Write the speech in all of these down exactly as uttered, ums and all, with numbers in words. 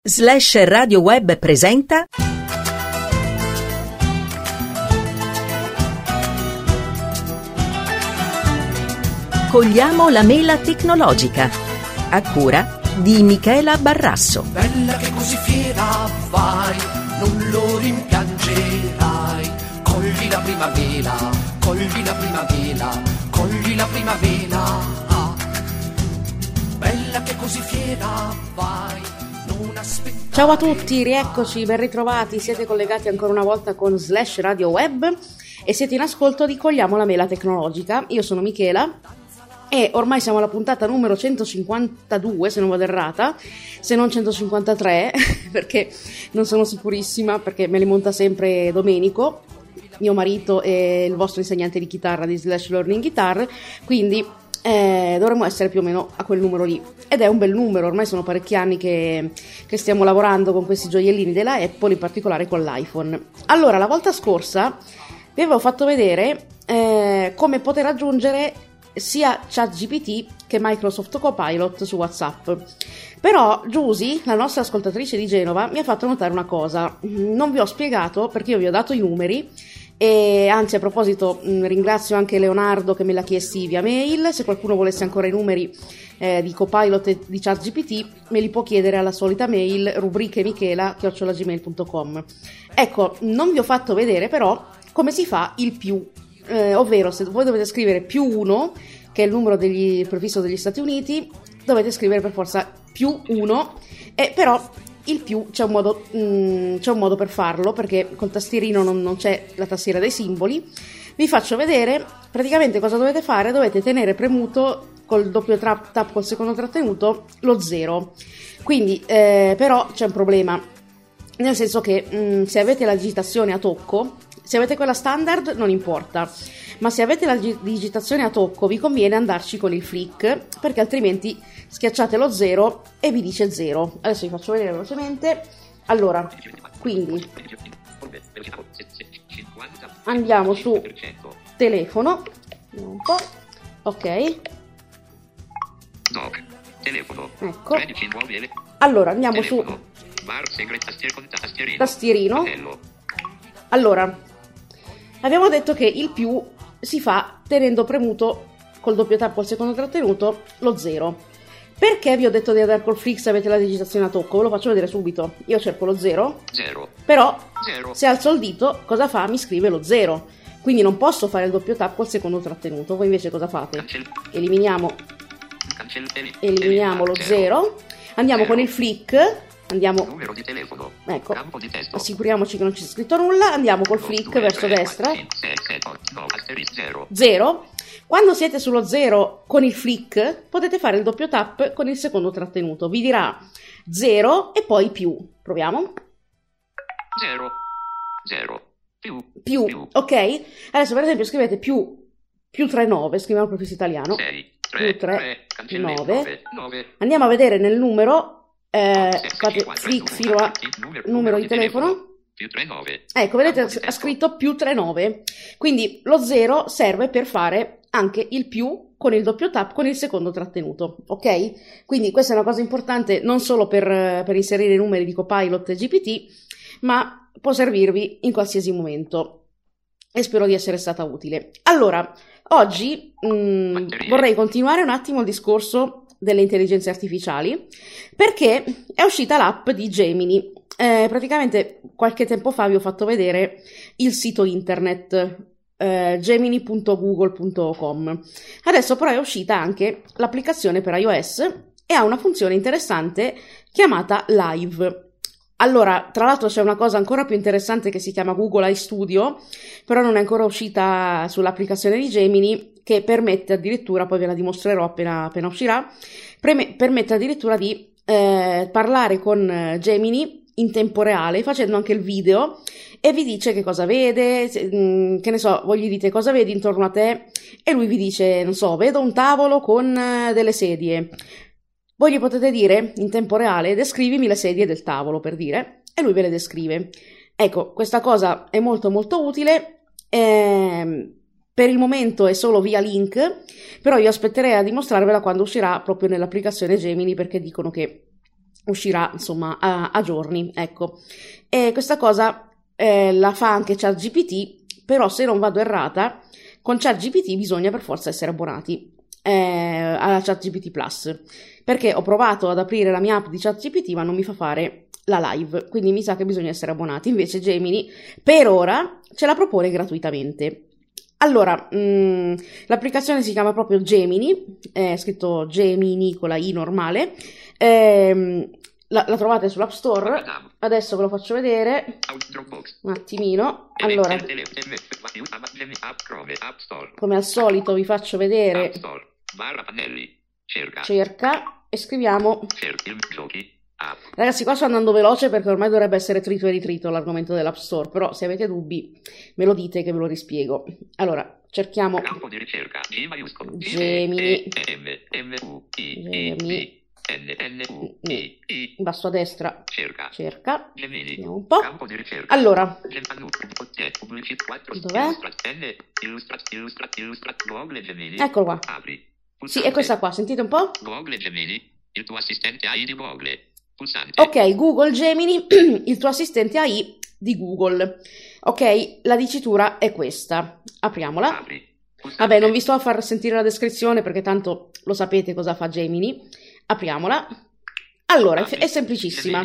Slash Radio Web presenta Cogliamo la mela tecnologica, a cura di Michela Barrasso. Bella che così fiera vai, non lo rimpiangerai. Cogli la prima mela, cogli la prima mela, cogli la prima mela. Ah. Bella che così fiera vai. Ciao a tutti, rieccoci, ben ritrovati, siete collegati ancora una volta con Slash Radio Web e siete in ascolto di Cogliamo la mela tecnologica. Io sono Michela e ormai siamo alla puntata numero centocinquantadue, se non vado errata, se non centocinquantatré, perché non sono sicurissima, perché me li monta sempre Domenico, mio marito e il vostro insegnante di chitarra di Slash Learning Guitar, quindi Eh, dovremmo essere più o meno a quel numero lì, ed è un bel numero. Ormai sono parecchi anni che, che stiamo lavorando con questi gioiellini della Apple, in particolare con l'iPhone. Allora, la volta scorsa vi avevo fatto vedere eh, come poter aggiungere sia ChatGPT che Microsoft Copilot su WhatsApp, però Giusy, la nostra ascoltatrice di Genova, mi ha fatto notare una cosa. Non vi ho spiegato, perché io vi ho dato i numeri. E anzi, a proposito, mh, ringrazio anche Leonardo che me l'ha chiesti via mail. Se qualcuno volesse ancora i numeri eh, di Copilot e di ChatGPT, me li può chiedere alla solita mail rubrichemichela chiocciola gmail punto com. Ecco, non vi ho fatto vedere però come si fa il più, eh, ovvero se voi dovete scrivere più uno, che è il numero degli prefisso degli Stati Uniti, dovete scrivere per forza più uno, e però il più c'è un modo mh, c'è un modo per farlo, perché col tastierino non, non c'è la tastiera dei simboli. Vi faccio vedere praticamente cosa dovete fare. Dovete tenere premuto col doppio tap, tap col secondo trattenuto lo zero. Quindi eh, però c'è un problema, nel senso che mh, se avete la digitazione a tocco, se avete quella standard non importa, ma se avete la digitazione a tocco vi conviene andarci con il flick, perché altrimenti schiacciate lo zero e vi dice zero. Adesso vi faccio vedere velocemente. Allora, quindi andiamo su telefono, un po', ok, ecco, allora andiamo su tastierino. Allora, abbiamo detto che il più si fa tenendo premuto col doppio tap col secondo trattenuto lo zero. Perché vi ho detto di andare col flick se avete la digitazione a tocco? Ve lo faccio vedere subito. Io cerco lo zero, zero. Però zero. Se alzo il dito, cosa fa? Mi scrive lo zero. Quindi non posso fare il doppio tap col secondo trattenuto. Voi invece cosa fate? Eliminiamo, eliminiamo lo zero. Andiamo con il flick. Andiamo, numero di telefono, ecco, campo di testo. Assicuriamoci che non c'è scritto nulla. Andiamo col flick verso destra, zero. Quando siete sullo zero con il flick potete fare il doppio tap con il secondo trattenuto, vi dirà zero e poi più. Proviamo. zero, zero, più, più, più. Ok? Adesso per esempio scrivete più, più trentanove, scriviamo il prefisso italiano, sei, più trentanove. Andiamo a vedere nel numero. Eh, fate flick fino a numero di telefono, più trentanove. Ecco, vedete, ha scritto più trentanove. Quindi lo zero serve per fare anche il più con il doppio tap con il secondo trattenuto, ok? Quindi questa è una cosa importante, non solo per, per inserire i numeri di Copilot e G P T, ma può servirvi in qualsiasi momento, e spero di essere stata utile. Allora, oggi mh, vorrei continuare un attimo il discorso delle intelligenze artificiali, perché è uscita l'app di Gemini. Eh, praticamente qualche tempo fa vi ho fatto vedere il sito internet eh, gemini punto google punto com. Adesso però è uscita anche l'applicazione per iOS e ha una funzione interessante chiamata Live. Allora, tra l'altro c'è una cosa ancora più interessante che si chiama Google iStudio, però non è ancora uscita sull'applicazione di Gemini, che permette addirittura, poi ve la dimostrerò appena, appena uscirà, preme- permette addirittura di eh, parlare con Gemini in tempo reale, facendo anche il video, e vi dice che cosa vede, se, mh, che ne so, voi gli dite cosa vedi intorno a te, e lui vi dice, non so, vedo un tavolo con uh, delle sedie. Voi gli potete dire in tempo reale, descrivimi le sedie del tavolo, per dire, e lui ve le descrive. Ecco, questa cosa è molto molto utile. Ehm, Per il momento è solo via link, però io aspetterei a dimostrarvela quando uscirà proprio nell'applicazione Gemini, perché dicono che uscirà insomma a, a giorni, ecco. E questa cosa eh, la fa anche ChatGPT, però se non vado errata, con ChatGPT bisogna per forza essere abbonati eh, alla ChatGPT Plus, perché ho provato ad aprire la mia app di ChatGPT ma non mi fa fare la live, quindi mi sa che bisogna essere abbonati. Invece Gemini per ora ce la propone gratuitamente. Allora, mh, l'applicazione si chiama proprio Gemini, è scritto Gemini con la I normale, ehm, la, la trovate sull'App Store, adesso ve lo faccio vedere un attimino. Allora, come al solito vi faccio vedere, cerca e scriviamo, ragazzi qua sto andando veloce perché ormai dovrebbe essere trito e ritrito l'argomento dell'App Store, però se avete dubbi me lo dite che ve lo rispiego. Allora, cerchiamo campo di ricerca G maiuscolo Gemini, Gemini in basso a destra, cerca cerca, Gemini, vediamo un po'. campo di ricerca Allora, dov'è? Eccolo qua. Apri. Sì, è questa qua, sentite un po'? Google Gemini, il tuo assistente A I di Google. Pulsante. Ok, Google Gemini, il tuo assistente A I di Google. Ok, la dicitura è questa. Apriamola. Apri. Vabbè, non vi sto a far sentire la descrizione perché tanto lo sapete cosa fa Gemini. Apriamola. Allora, è, è semplicissima.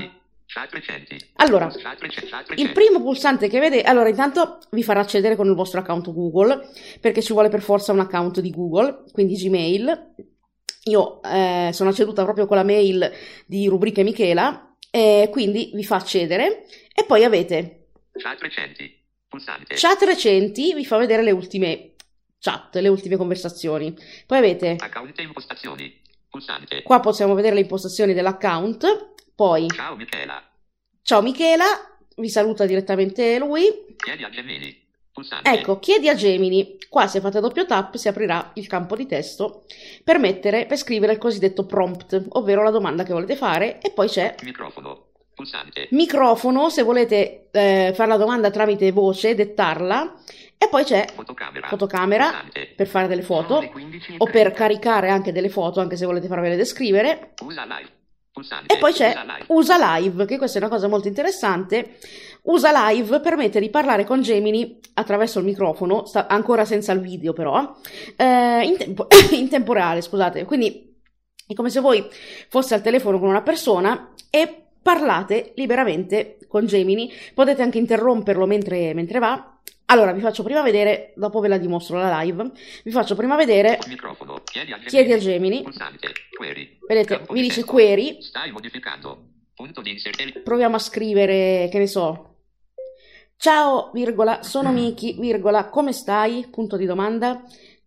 Allora, il primo pulsante che vedete, allora intanto vi farà accedere con il vostro account Google, perché ci vuole per forza un account di Google, quindi Gmail. Io eh, sono acceduta proprio con la mail di Rubriche Michela, e quindi vi fa accedere, e poi avete Chat recenti, pulsante. Chat recenti, vi fa vedere le ultime chat, le ultime conversazioni. Poi avete Account e impostazioni, pulsante. Qua possiamo vedere le impostazioni dell'account. Poi Ciao Michela. Ciao Michela, vi saluta direttamente lui. Chiedi a Gemini. Pulsante. Ecco, chiedi a Gemini. Qua se fate doppio tap si aprirà il campo di testo per mettere, per scrivere il cosiddetto prompt, ovvero la domanda che volete fare, e poi c'è microfono. Pulsante. Microfono se volete eh, fare la domanda tramite voce, dettarla, e poi c'è fotocamera, fotocamera per fare delle foto o per caricare anche delle foto, anche se volete farvele descrivere. Usa live. Pulsante. E poi c'è Usa live. Usa Live, che questa è una cosa molto interessante. Usa Live permette di parlare con Gemini attraverso il microfono, sta ancora senza il video però, eh, in, tempo, in tempo reale, scusate. Quindi è come se voi foste al telefono con una persona e parlate liberamente con Gemini. Potete anche interromperlo mentre, mentre va. Allora, vi faccio prima vedere, dopo ve la dimostro la live, vi faccio prima vedere, microfono. Chiedi a Gemini. Chiedi a Gemini. Pulsante. Query. Vedete, Campo mi di dice testo. query. Stai modificando. Punto di inserire. Proviamo a scrivere, che ne so, ciao, virgola, sono Miki, virgola, come stai? Punto di domanda.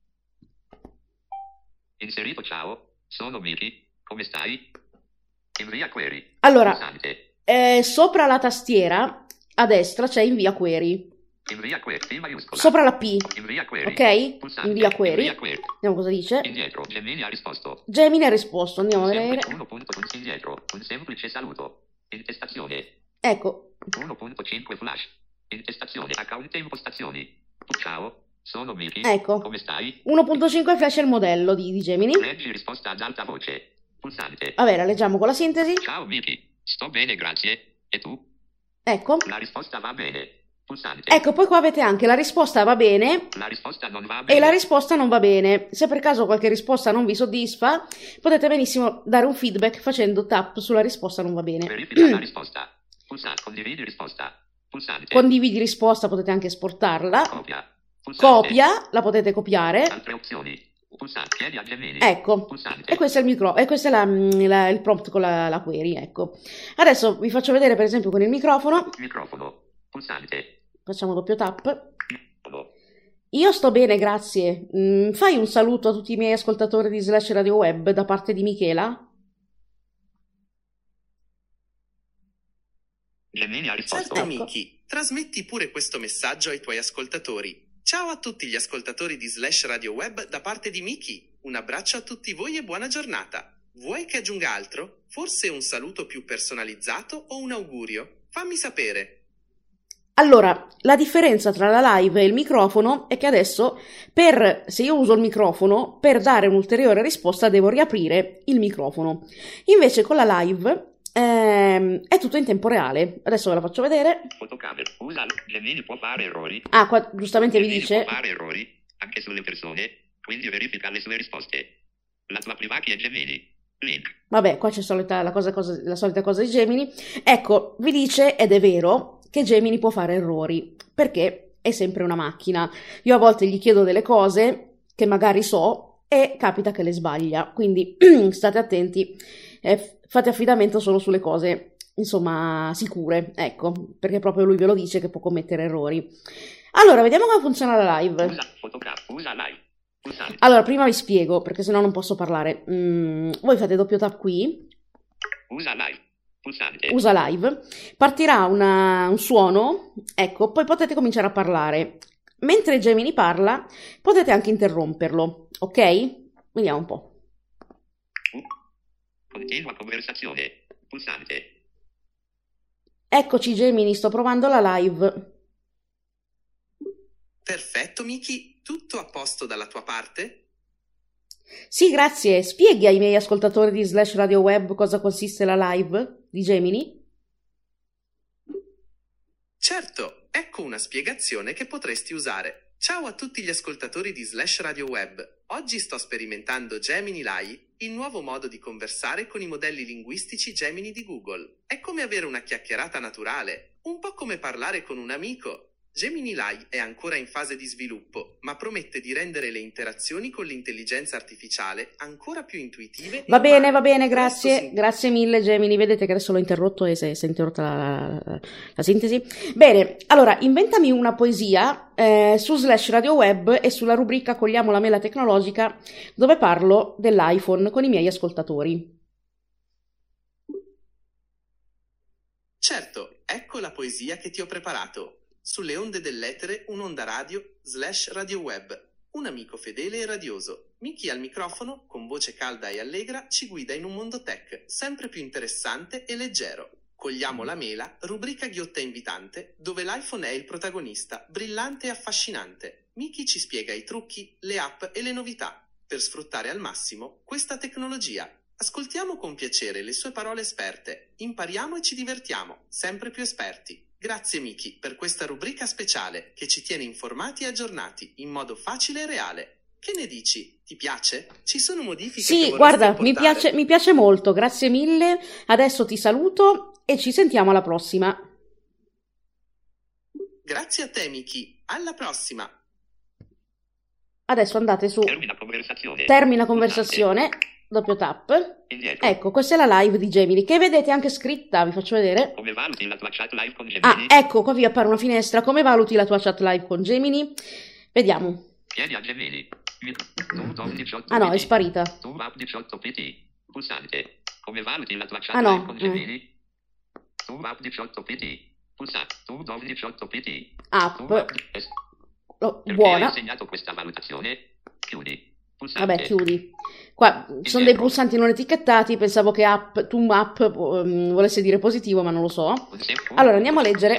Inserito ciao, sono Miki, come stai? Invia query. Allora, Pulsante. eh, sopra la tastiera, a destra, c'è invia query. Invia query. P maiuscola. Sopra la P, Invia query. ok? Pulsante. Invia query. Invia query. Vediamo cosa dice. Indietro. Gemini ha risposto. Gemini ha risposto, andiamo a Un vedere. semplice uno punto indietro. Un semplice saluto. Intestazione. Ecco, uno punto cinque flash. Intestazione. Account e impostazioni. Ciao, sono Miki. Ecco. Come stai? uno punto cinque flash è il modello di, di Gemini. Leggi risposta ad alta voce. Pulsante. Vabbè, la leggiamo con la sintesi. Ciao Miki. Sto bene, grazie. E tu? Ecco. La risposta va bene. Pulsante. Ecco, poi qua avete anche la risposta va bene La risposta non va bene. e la risposta non va bene. Se per caso qualche risposta non vi soddisfa, potete benissimo dare un feedback facendo tap sulla risposta non va bene. Verifica la risposta. Pulsante. Condividi risposta. Pulsante. Condividi risposta, potete anche esportarla. Copia. Pulsante. Copia, la potete copiare. Altre opzioni. Pulsante. Chiedi a Gemini. Ecco, Pulsante. e questo è il micro, e questo è la- la- il prompt con la, la query, ecco. Adesso vi faccio vedere per esempio con il microfono. Microfono. Pulsante. Facciamo doppio tap. Microfono. Io sto bene, grazie. Mm, fai un saluto a tutti i miei ascoltatori di Slash Radio Web da parte di Michela? Gemini ha risposto. Certo, Miki, trasmetti pure questo messaggio ai tuoi ascoltatori. Ciao a tutti gli ascoltatori di Slash Radio Web da parte di Miki. Un abbraccio a tutti voi e buona giornata. Vuoi che aggiunga altro? Forse un saluto più personalizzato o un augurio? Fammi sapere. Allora, la differenza tra la live e il microfono è che adesso, per, se io uso il microfono, per dare un'ulteriore risposta devo riaprire il microfono. Invece con la live ehm, è tutto in tempo reale. Adesso ve la faccio vedere. Fotocamera. Usa Gemini può fare errori. Ah, qua giustamente vi Gemini dice può fare errori anche sulle persone, quindi verifica le sue risposte. La tua prima chi è Gemini. Link. Vabbè, qua c'è solita, la, cosa, cosa, la solita cosa di Gemini. Ecco, vi dice, ed è vero, che Gemini può fare errori, perché è sempre una macchina. Io a volte gli chiedo delle cose che magari so e capita che le sbaglia, quindi state attenti, eh, fate affidamento solo sulle cose, insomma, sicure, ecco, perché proprio lui ve lo dice che può commettere errori. Allora, vediamo come funziona la live. Usa fotocamera. Usa live. Pulsante. Allora, prima vi spiego, perché sennò non posso parlare. Mm, voi fate doppio tap qui. Usa live. Pulsante. Usa live. Partirà una, un suono, ecco, poi potete cominciare a parlare. Mentre Gemini parla, potete anche interromperlo, ok? Vediamo un po'. Continua conversazione. Pulsante. Eccoci Gemini, sto provando la live. Perfetto, Miki. Tutto a posto dalla tua parte? Sì, grazie. Spieghi ai miei ascoltatori di Slash Radio Web cosa consiste la live di Gemini? Certo, ecco una spiegazione che potresti usare. Ciao a tutti gli ascoltatori di Slash Radio Web. Oggi sto sperimentando Gemini Lai, il nuovo modo di conversare con i modelli linguistici Gemini di Google. È come avere una chiacchierata naturale, un po' come parlare con un amico. Gemini Lai è ancora in fase di sviluppo, ma promette di rendere le interazioni con l'intelligenza artificiale ancora più intuitive. Va bene, umane. va bene, Presto grazie, si- grazie mille Gemini, vedete che adesso l'ho interrotto e si è, si è interrotta la, la- la sintesi. Bene, allora, inventami una poesia eh, su Slash Radio Web e sulla rubrica Cogliamo la mela tecnologica, dove parlo dell'iPhone con i miei ascoltatori. Certo, ecco la poesia che ti ho preparato. Sulle onde dell'etere, un'onda radio, slash radio web. Un amico fedele e radioso. Miki al microfono, con voce calda e allegra, ci guida in un mondo tech, sempre più interessante e leggero. Cogliamo la mela, rubrica ghiotta e invitante, dove l'iPhone è il protagonista, brillante e affascinante. Miki ci spiega i trucchi, le app e le novità, per sfruttare al massimo questa tecnologia. Ascoltiamo con piacere le sue parole esperte, impariamo e ci divertiamo, sempre più esperti. Grazie Miki per questa rubrica speciale che ci tiene informati e aggiornati in modo facile e reale. Che ne dici? Ti piace? Ci sono modifiche che Sì, vorresti guarda, mi apportare? piace, mi piace molto, grazie mille. Adesso ti saluto e ci sentiamo alla prossima. Grazie a te Miki, alla prossima! Adesso andate su Termina conversazione. termina conversazione, doppio tap. Indietro. Ecco, questa è la live di Gemini, che vedete anche scritta, vi faccio vedere. Come valuti la tua chat live con Ah, Gemini? ecco, qua vi appare una finestra. Come valuti la tua chat live con Gemini? Vediamo. Chiedi a Gemini. Mi- Tu dom diciotto Ah no, P T. è sparita. Tu app diciotto P T. Pulsante. Come valuti la tua chat Ah, no, live con eh. Gemini? Tu app diciotto P T. Pulsante. Tu dom diciotto P T. App. Tu app. Es- Oh, Perché hai buona. insegnato questa valutazione? Chiudi. Pulsante. Vabbè, chiudi. Qua ci sono dei pulsanti non etichettati, pensavo che app, tu app um, volesse dire positivo, ma non lo so. Allora, andiamo a leggere.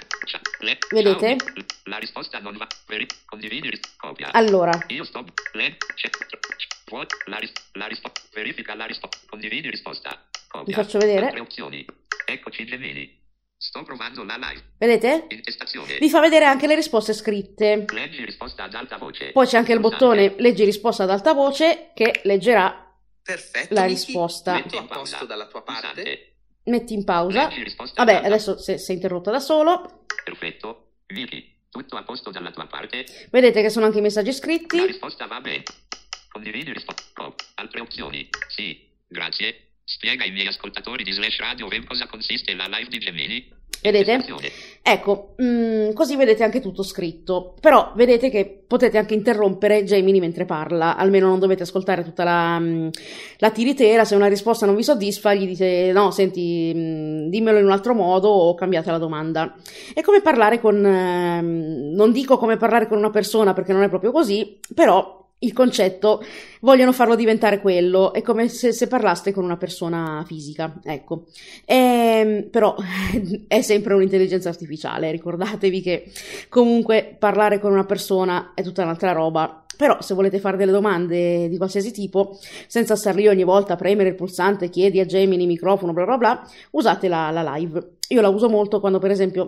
Vedete? La risposta non va. Veri- condividi. ris- Copia. Allora, Io sto. Le. C'è. Vuoi. La, ris- la risposta. Verifica la risposta. Condividi risposta. Copia. Vi faccio vedere. Altre opzioni. Eccoci Gemini. Sto provando la live. vedete? Intestazione. Vi fa vedere anche le risposte scritte. Leggi risposta ad alta voce. Poi c'è anche il Pulsante. bottone leggi risposta ad alta voce che leggerà, Perfetto La Miki, risposta. tutto a posto dalla tua parte? Pulsante. metti in pausa. Leggi risposta ad Vabbè, alta- adesso si si è interrotta da solo. Perfetto. Vicky. Tutto a posto dalla tua parte. Vedete che sono anche i messaggi La scritti. risposta va bene. Condividi risposta. Oh, altre opzioni. Sì, grazie. Spiega ai miei ascoltatori di Slash Radio Web cosa consiste la live di Gemini. Vedete? Intestazione. Ecco, mm, così vedete anche tutto scritto. Però vedete che potete anche interrompere Gemini mentre parla, almeno non dovete ascoltare tutta la, mm, la tiritera. Se una risposta non vi soddisfa, gli dite no, senti, mm, dimmelo in un altro modo o cambiate la domanda. È come parlare con, ehm, non dico come parlare con una persona perché non è proprio così, però il concetto vogliono farlo diventare quello, è come se, se parlaste con una persona fisica, ecco. Ehm, però è sempre un'intelligenza artificiale, ricordatevi che comunque parlare con una persona è tutta un'altra roba Però se volete fare delle domande di qualsiasi tipo, senza star lì ogni volta a premere il pulsante, chiedi a Gemini, microfono, bla bla bla, usate la, la live. Io la uso molto quando, per esempio,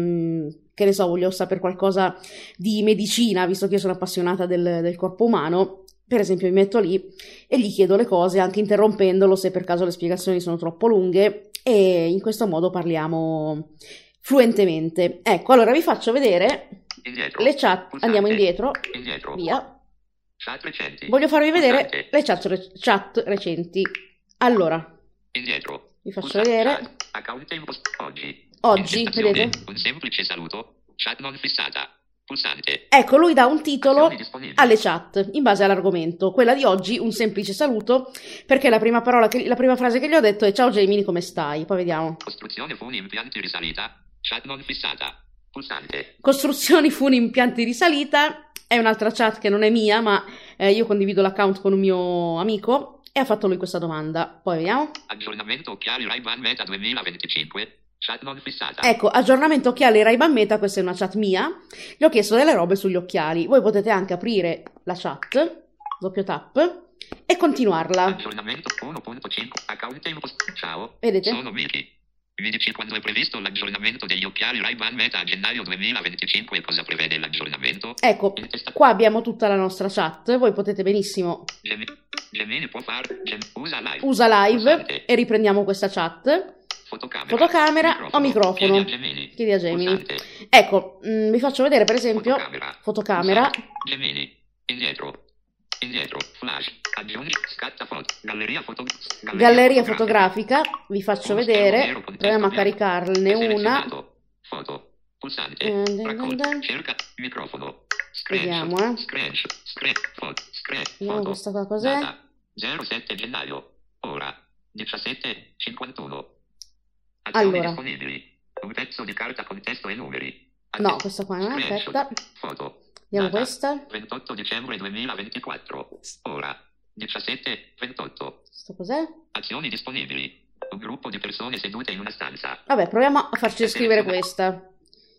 mh, che ne so, voglio sapere qualcosa di medicina, visto che io sono appassionata del, del corpo umano. Per esempio mi metto lì e gli chiedo le cose, anche interrompendolo se per caso le spiegazioni sono troppo lunghe, e in questo modo parliamo fluentemente. Ecco, allora vi faccio vedere Indietro. le chat. Pulsante. Andiamo indietro, Indietro. via. Chat recenti. Voglio farvi vedere Pulsante. le chat, re- chat recenti. Allora, Indietro. vi faccio Pulsante. vedere. Chat. Account impost- oggi. Oggi, Intestazione. vedete? Un semplice saluto. Chat non fissata. Pulsante. Ecco, lui dà un titolo Azioni disponibili. alle chat in base all'argomento. Quella di oggi, un semplice saluto, perché la prima parola che, la prima frase che gli ho detto è ciao Gemini, come stai? Poi vediamo. Costruzione funi impianti risalita. Chat non fissata. Pulsante. Costruzioni funi impianti di salita è un'altra chat che non è mia, ma eh, io condivido l'account con un mio amico e ha fatto lui questa domanda. Poi vediamo. Aggiornamento occhiali Ray-Ban Meta duemilaventicinque. Chat non fissata. Ecco, aggiornamento occhiali Ray-Ban Meta, questa è una chat mia. Gli ho chiesto delle robe sugli occhiali. Voi potete anche aprire la chat, doppio tap, e continuarla. Aggiornamento uno punto cinque. Account impost. Ciao. Vedete? Sono Miki. Mi dici quando è previsto l'aggiornamento degli occhiali Ray-Ban Meta a gennaio duemilaventicinque e cosa prevede l'aggiornamento? Ecco, Intesta- qua abbiamo tutta la nostra chat. Voi potete benissimo Gem- Gemini può fare. Gem- usa live. usa live Pulsante. e riprendiamo questa chat. Fotocamera. Fotocamera o microfono. Chiedi a Gemini. Chiedi a Gemini. Pulsante. Ecco, mh, vi faccio vedere per esempio Fotocamera. fotocamera. Pulsante. Gemini. Indietro. Indietro. Flash. Aggiungi. Scatta foto. Galleria foto. Galleria fotografica, vi faccio Uno schermo vedere, nero con proviamo a testo bianco. caricarne una. Selezionato. Foto. Pulsante. Dun, dun, dun, Racconta. dun. Cerca. Microfono. Scratch. Vediamo, eh. Scratch. Scratch. Foto. Scratch. Vediamo Foto. questa qua cos'è. Data. zero sette gennaio. Ora. diciassette cinquantuno. Azioni Allora. disponibili. Un pezzo di carta con testo e numeri. No, Azioni. questa qua non è, Screenshot. aspetta. Foto. Vediamo Data. questa. ventotto dicembre duemilaventiquattro. Ora. diciassette ventotto. Questo cos'è? Azioni disponibili. Un gruppo di persone sedute in una stanza. Vabbè, proviamo a farci scrivere questa.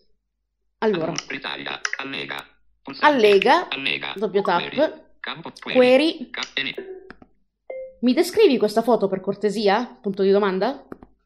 Allora, Italia. Allega. Pulsante. allega, Allega. doppio tap, Query. Campo query. query. Ca- eri. Mi descrivi questa foto per cortesia? Punto di domanda?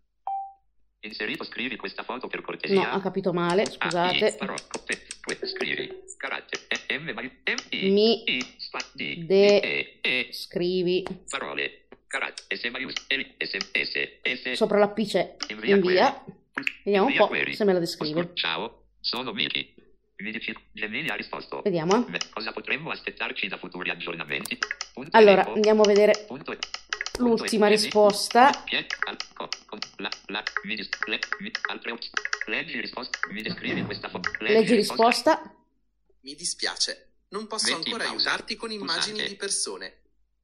Inserito scrivi questa foto per No, cortesia. ha capito male, A, I, scusate. parola, pe- que- scrivi. Carattere. E, M, ma- M, I, Mi I, spa, D, de- E, E, Scrivi. parole. Carattere. S, maiuscolo. S, S, S. Sopra la P c'è Invia invia. query. Vediamo un Invia po' query. se me la descrive. Ciao, sono Miki. Mi dici, Gemini ha risposto. Vediamo. eh. Beh, cosa potremmo aspettarci da futuri aggiornamenti? Punto Allora, elenco. andiamo a vedere Punto e- l'ultima punto e- risposta. Pie- al- co- con- la- la- mi dis- le- mi- altre opzioni. Leggi risposta. Mi descrivi questa foto. Leggi risposta. Mi dispiace, non posso Metti in ancora pausa. aiutarti con immagini Pulsante. di persone.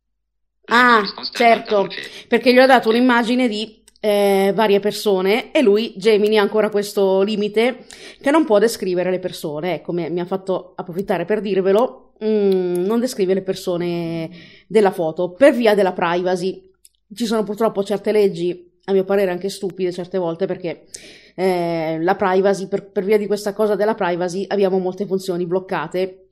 Ah, risposta ad alta certo, voce. perché gli ho dato un'immagine di eh, varie persone e lui, Gemini, ha ancora questo limite che non può descrivere le persone. Ecco, mi, mi ha fatto approfittare per dirvelo, mm, non descrive le persone della foto per via della privacy. Ci sono purtroppo certe leggi, a mio parere anche stupide certe volte, perché eh, la privacy, per, per via di questa cosa della privacy abbiamo molte funzioni bloccate.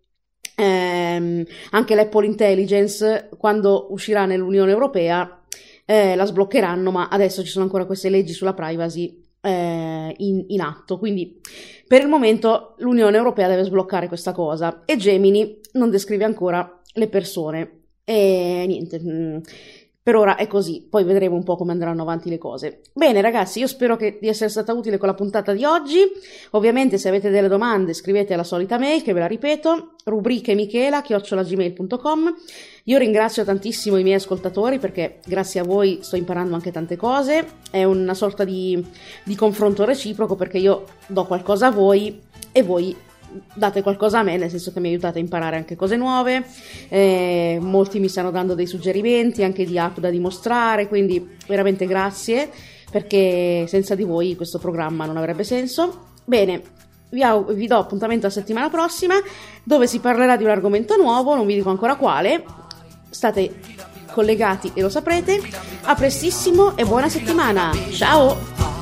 Ehm, anche l'Apple Intelligence, quando uscirà nell'Unione Europea, eh, la sbloccheranno, ma adesso ci sono ancora queste leggi sulla privacy eh, in, in atto, quindi per il momento l'Unione Europea deve sbloccare questa cosa e Gemini non descrive ancora le persone e niente, mh, per ora è così, poi vedremo un po' come andranno avanti le cose. Bene ragazzi, io spero che, di essere stata utile con la puntata di oggi. Ovviamente se avete delle domande scrivete alla solita mail, che ve la ripeto, rubriche michela chiocciola gmail punto com. Io ringrazio tantissimo i miei ascoltatori perché grazie a voi sto imparando anche tante cose, è una sorta di, di confronto reciproco perché io do qualcosa a voi e voi date qualcosa a me, nel senso che mi aiutate a imparare anche cose nuove, eh, molti mi stanno dando dei suggerimenti anche di app da dimostrare, quindi veramente grazie, perché senza di voi questo programma non avrebbe senso. Bene, vi, au- vi do appuntamento la settimana prossima dove si parlerà di un argomento nuovo, non vi dico ancora quale, state collegati e lo saprete. A prestissimo e buona settimana, ciao!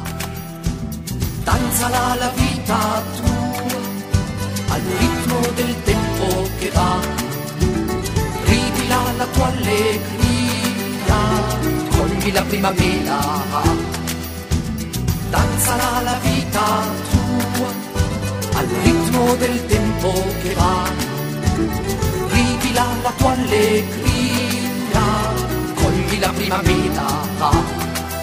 Danzala la vita tua al ritmo del tempo che va. tua allegria, cogli la primavera, danzala la vita tua, al ritmo del tempo che va, rivila la tua allegria, cogli la primavera.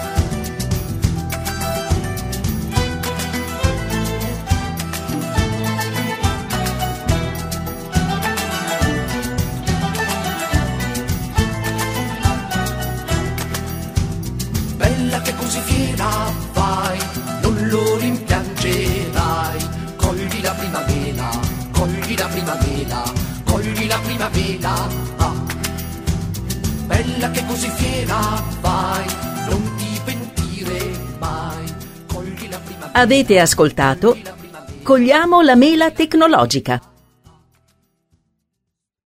Che così fiera vai, non lo rimpiangerai, cogli la primavera, cogli la primavera, cogli la primavera. Ah. Bella che così fiera vai, non ti pentire mai, cogli la primavera. Avete ascoltato Cogliamo la mela tecnologica,